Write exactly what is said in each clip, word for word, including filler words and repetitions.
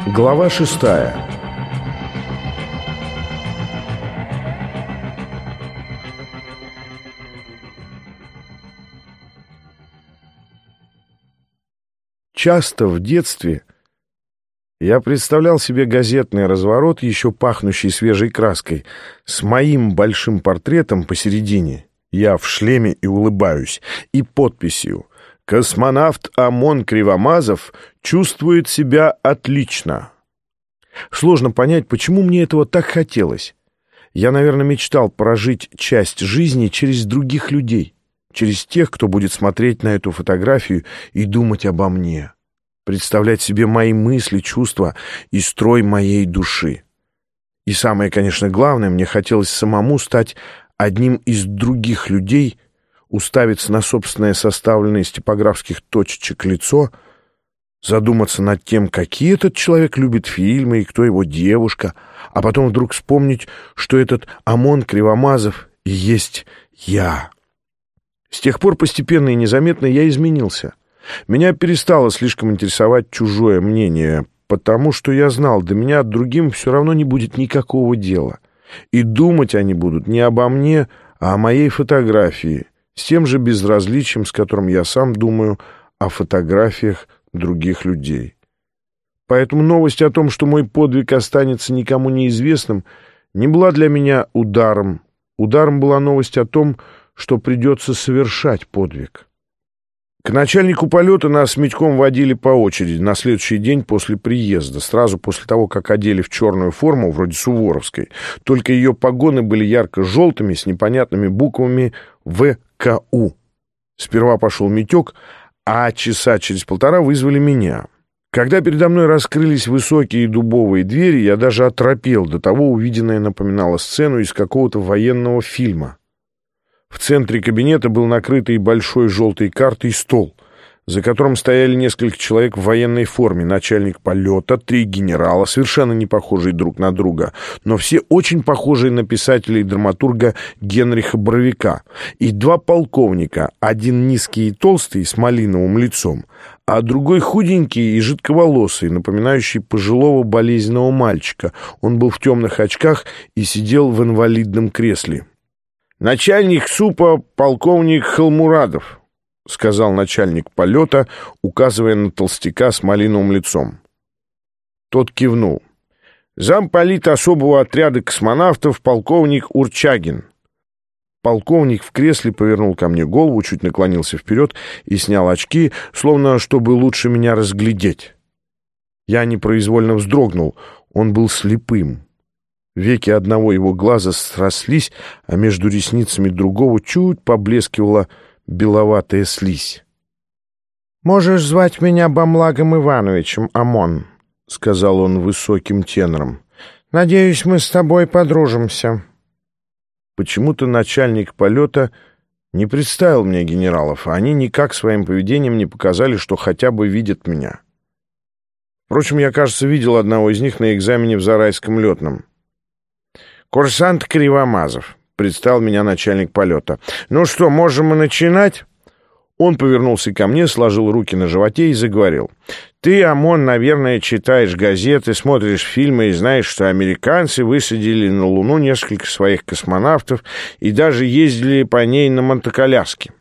Глава шестая. Часто в детстве я представлял себе газетный разворот, еще пахнущий свежей краской, с моим большим портретом посередине, я в шлеме и улыбаюсь, и подписью: «Космонавт Амон Кривомазов чувствует себя отлично». Сложно понять, почему мне этого так хотелось. Я, наверное, мечтал прожить часть жизни через других людей, через тех, кто будет смотреть на эту фотографию и думать обо мне, представлять себе мои мысли, чувства и строй моей души. И самое, конечно, главное, мне хотелось самому стать одним из других людей, уставиться на собственное составленное из типографских точечек лицо, задуматься над тем, какие этот человек любит фильмы и кто его девушка, а потом вдруг вспомнить, что этот Амон Кривомазов и есть я. С тех пор постепенно и незаметно я изменился. Меня перестало слишком интересовать чужое мнение, потому что я знал, до меня другим все равно не будет никакого дела. И думать они будут не обо мне, а о моей фотографии, с тем же безразличием, с которым я сам думаю о фотографиях других людей. Поэтому новость о том, что мой подвиг останется никому неизвестным, не была для меня ударом. Ударом была новость о том, что придется совершать подвиг. К начальнику полета нас с Митьком водили по очереди на следующий день после приезда, сразу после того, как одели в черную форму, вроде суворовской. Только ее погоны были ярко-желтыми с непонятными буквами вэ ка у. Сперва пошел Митек, а часа через полтора вызвали меня. Когда передо мной раскрылись высокие дубовые двери, я даже оторопел, до того увиденное напоминало сцену из какого-то военного фильма. В центре кабинета был накрытый большой желтой картой стол, за которым стояли несколько человек в военной форме, начальник полета, три генерала, совершенно не похожие друг на друга, но все очень похожие на писателя и драматурга Генриха Боровика, и два полковника, один низкий и толстый, с малиновым лицом, а другой худенький и жидковолосый, напоминающий пожилого болезненного мальчика. Он был в темных очках и сидел в инвалидном кресле. «Начальник СУПа полковник Халмурадов», — сказал начальник полета, указывая на толстяка с малиновым лицом. Тот кивнул. «Замполит особого отряда космонавтов полковник Урчагин». Полковник в кресле повернул ко мне голову, чуть наклонился вперед и снял очки, словно чтобы лучше меня разглядеть. Я непроизвольно вздрогнул. Он был слепым. Веки одного его глаза срослись, а между ресницами другого чуть поблескивала беловатая слизь. «Можешь звать меня Бамлагом Ивановичем, Амон», — сказал он высоким тенором. «Надеюсь, мы с тобой подружимся». Почему-то начальник полета не представил мне генералов, а они никак своим поведением не показали, что хотя бы видят меня. Впрочем, я, кажется, видел одного из них на экзамене в Зарайском летном. «Курсант Кривомазов», — представил меня начальник полета. «Ну что, можем мы начинать?» Он повернулся ко мне, сложил руки на животе и заговорил. «Ты, Амон, наверное, читаешь газеты, смотришь фильмы и знаешь, что американцы высадили на Луну несколько своих космонавтов и даже ездили по ней на мотоколяске.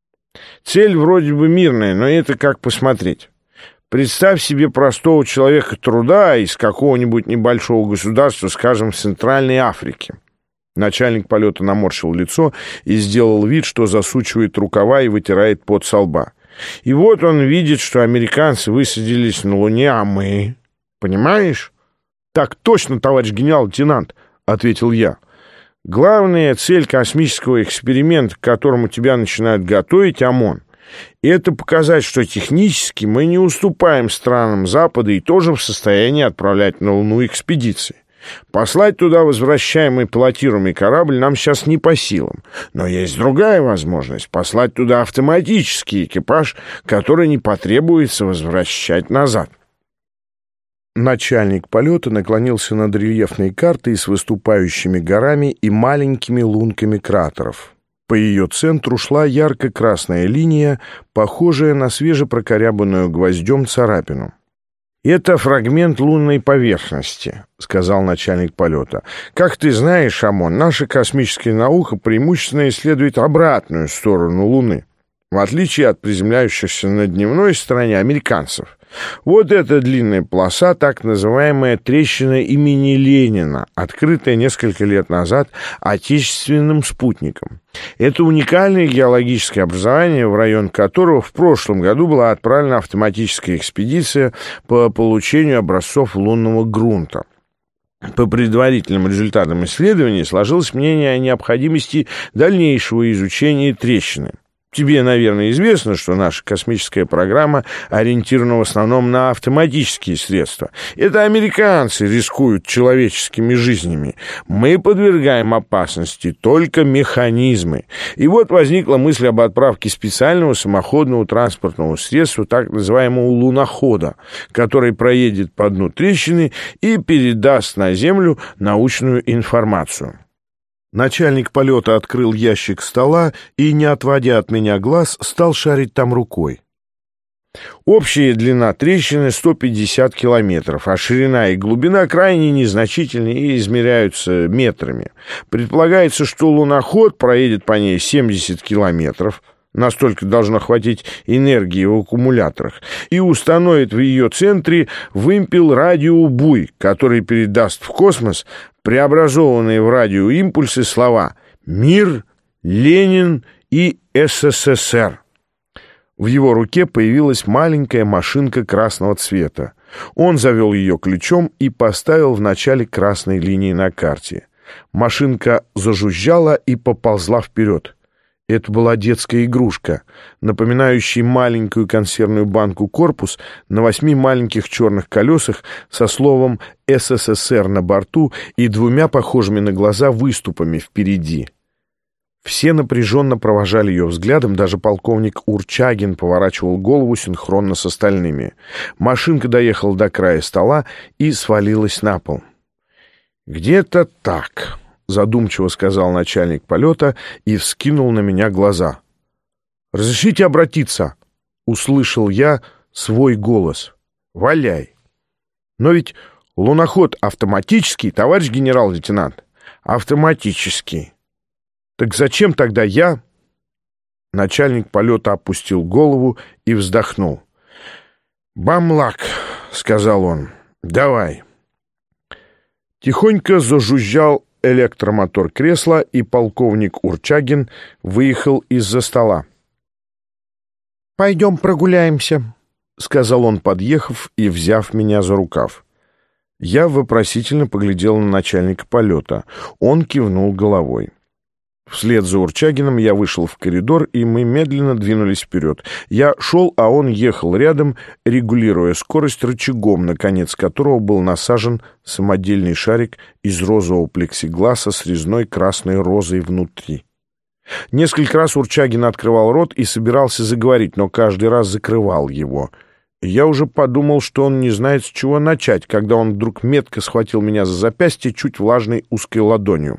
Цель вроде бы мирная, но это как посмотреть. Представь себе простого человека труда из какого-нибудь небольшого государства, скажем, в Центральной Африке». Начальник полета наморщил лицо и сделал вид, что засучивает рукава и вытирает пот со лба. И вот он видит, что американцы высадились на Луне, а мы... Понимаешь? «Так точно, товарищ генерал-лейтенант», — ответил я. «Главная цель космического эксперимента, к которому тебя начинают готовить, Амон, это показать, что технически мы не уступаем странам Запада и тоже в состоянии отправлять на Луну экспедиции. Послать туда возвращаемый пилотируемый корабль нам сейчас не по силам. Но есть другая возможность — послать туда автоматический экипаж, который не потребуется возвращать назад». Начальник полета наклонился над рельефной картой с выступающими горами и маленькими лунками кратеров. По ее центру шла ярко-красная линия, похожая на свежепрокорябанную гвоздем царапину. «Это фрагмент лунной поверхности», — сказал начальник полета. «Как ты знаешь, Амон, наша космическая наука преимущественно исследует обратную сторону Луны, в отличие от приземляющихся на дневной стороне американцев. Вот эта длинная полоса, так называемая трещина имени Ленина, открытая несколько лет назад отечественным спутником. Это уникальное геологическое образование, в район которого в прошлом году была отправлена автоматическая экспедиция по получению образцов лунного грунта. По предварительным результатам исследований сложилось мнение о необходимости дальнейшего изучения трещины. Тебе, наверное, известно, что наша космическая программа ориентирована в основном на автоматические средства. Это американцы рискуют человеческими жизнями. Мы подвергаем опасности только механизмы. И вот возникла мысль об отправке специального самоходного транспортного средства, так называемого лунохода, который проедет по дну трещины и передаст на Землю научную информацию. Начальник полета открыл ящик стола и, не отводя от меня глаз, стал шарить там рукой. Общая длина трещины сто пятьдесят километров, а ширина и глубина крайне незначительны и измеряются метрами. Предполагается, что луноход проедет по ней семьдесят километров, настолько должно хватить энергии в аккумуляторах, и установит в ее центре вымпел радиобуй, который передаст в космос преобразованные в радиоимпульсы слова «Мир», «Ленин» и «СССР». В его руке появилась маленькая машинка красного цвета. Он завел ее ключом и поставил в начале красной линии на карте. Машинка зажужжала и поползла вперед. Это была детская игрушка, напоминающая маленькую консервную банку корпус на восьми маленьких черных колесах со словом «СССР» на борту и двумя похожими на глаза выступами впереди. Все напряженно провожали ее взглядом, даже полковник Урчагин поворачивал голову синхронно с остальными. Машинка доехала до края стола и свалилась на пол. «Где-то так», — задумчиво сказал начальник полета и вскинул на меня глаза. «Разрешите обратиться?» — услышал я свой голос. «Валяй!» «Но ведь луноход автоматический, товарищ генерал-лейтенант?» «Автоматический. Так зачем тогда я?» Начальник полета опустил голову и вздохнул. «Бамлак», — сказал он, — «давай». Тихонько зажужжал электромотор кресла, и полковник Урчагин выехал из-за стола. «Пойдем прогуляемся», — сказал он, подъехав и взяв меня за рукав. Я вопросительно поглядел на начальника полета. Он кивнул головой. Вслед за Урчагиным я вышел в коридор, и мы медленно двинулись вперед. Я шел, а он ехал рядом, регулируя скорость рычагом, на конец которого был насажен самодельный шарик из розового плексигласа с резной красной розой внутри. Несколько раз Урчагин открывал рот и собирался заговорить, но каждый раз закрывал его. Я уже подумал, что он не знает, с чего начать, когда он вдруг метко схватил меня за запястье чуть влажной узкой ладонью.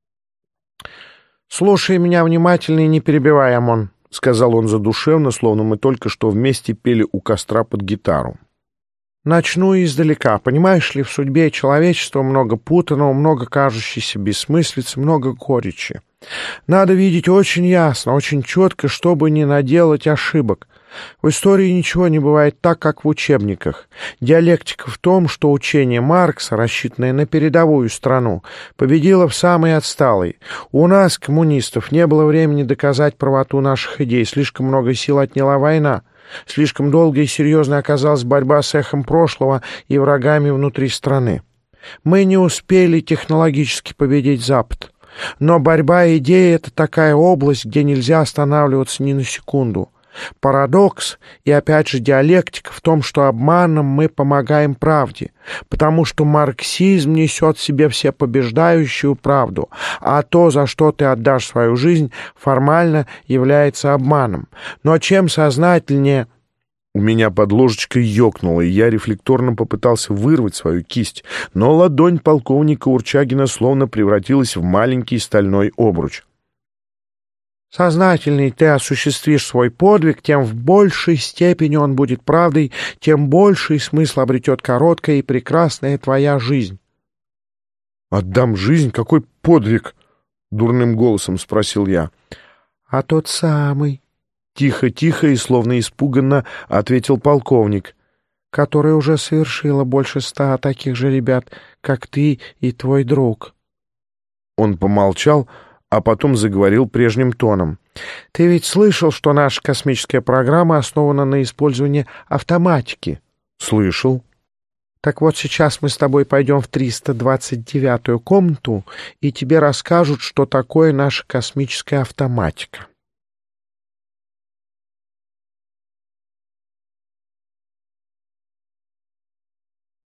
«Слушай меня внимательно и не перебивай, Амон», — сказал он задушевно, словно мы только что вместе пели у костра под гитару. «Начну издалека. Понимаешь ли, в судьбе человечества много путаного, много кажущейся бессмыслицы, много горечи. Надо видеть очень ясно, очень четко, чтобы не наделать ошибок. В истории ничего не бывает так, как в учебниках. Диалектика в том, что учение Маркса, рассчитанное на передовую страну, победило в самой отсталой. У нас, коммунистов, не было времени доказать правоту наших идей, слишком много сил отняла война. Слишком долго и серьезно оказалась борьба с эхом прошлого и врагами внутри страны. Мы не успели технологически победить Запад. Но борьба идей — это такая область, где нельзя останавливаться ни на секунду. Парадокс и, опять же, диалектика в том, что обманом мы помогаем правде, потому что марксизм несет в себе всепобеждающую правду, а то, за что ты отдашь свою жизнь, формально является обманом. Но чем сознательнее... У меня под ложечкой ёкнуло, и я рефлекторно попытался вырвать свою кисть, но ладонь полковника Урчагина словно превратилась в маленький стальной обруч. Сознательней ты осуществишь свой подвиг, тем в большей степени он будет правдой, тем больший смысл обретет короткая и прекрасная твоя жизнь. «Отдам жизнь? Какой подвиг?» — дурным голосом спросил я. «А тот самый», — тихо-тихо и словно испуганно ответил полковник, «который уже совершила больше ста таких же ребят, как ты и твой друг». Он помолчал, а потом заговорил прежним тоном. «Ты ведь слышал, что наша космическая программа основана на использовании автоматики?» «Слышал». «Так вот сейчас мы с тобой пойдем в триста двадцать девятую комнату, и тебе расскажут, что такое наша космическая автоматика».